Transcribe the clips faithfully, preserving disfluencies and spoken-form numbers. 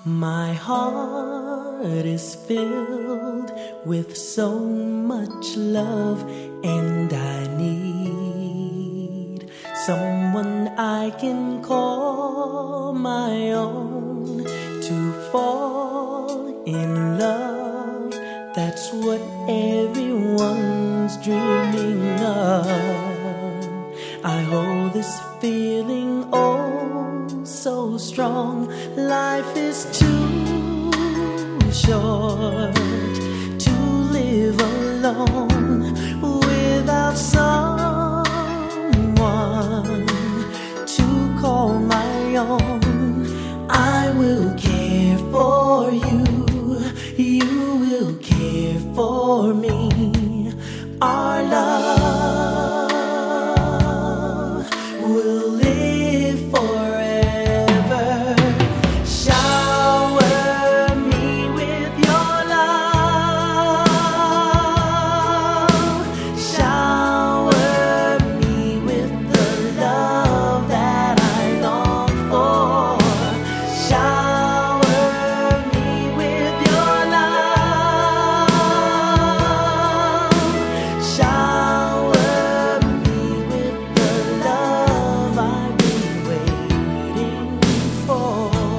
My heart is filled with so much love, and I need someone I can call my own to fall in love. That's what everyone's dreaming of. I hold this feeling oh so strong. Life is too short to live alone without someone to call my own. I will care for you, you will care for me. Our love will live forever. Shower me with your love. Shower me with the love that I long for. Shower me with your love. Shower me with the love I've been waiting for.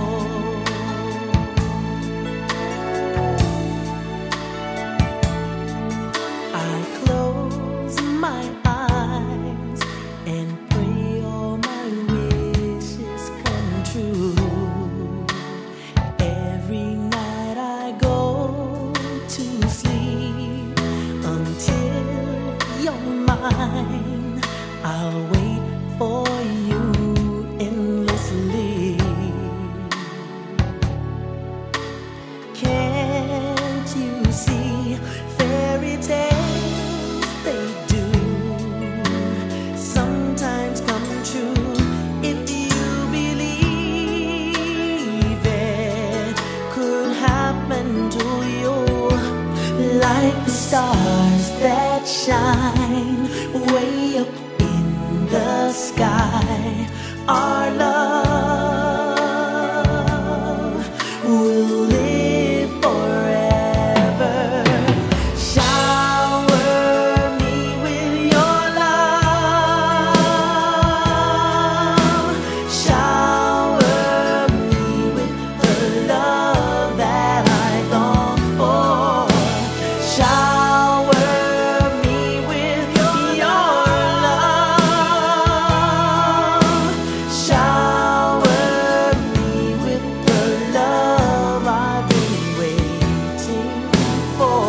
I close my eyes and pray all my wishes come true. Every night I go to sleep until you're mine. I'll wait for you endlessly. Can't you see fairy tales, they do sometimes come true if you believe it could happen to you. Like the stars that shine way up in the sky, our love will live forever. Shower me with your love. Shower me with the love that I long for. Shower me with your love. Shower me with the love I've been waiting for.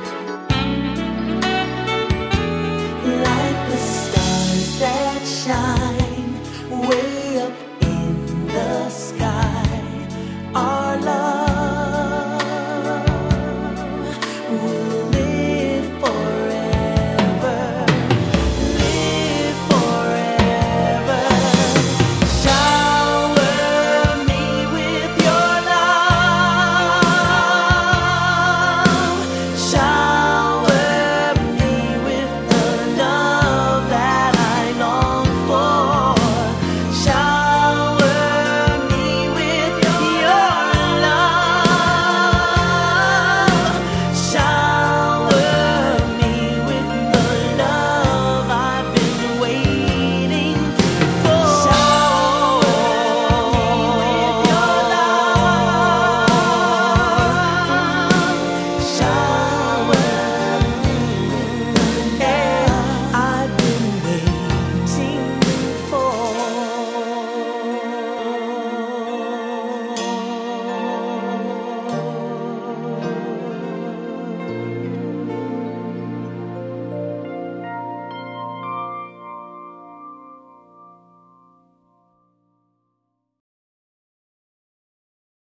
Like the stars that shine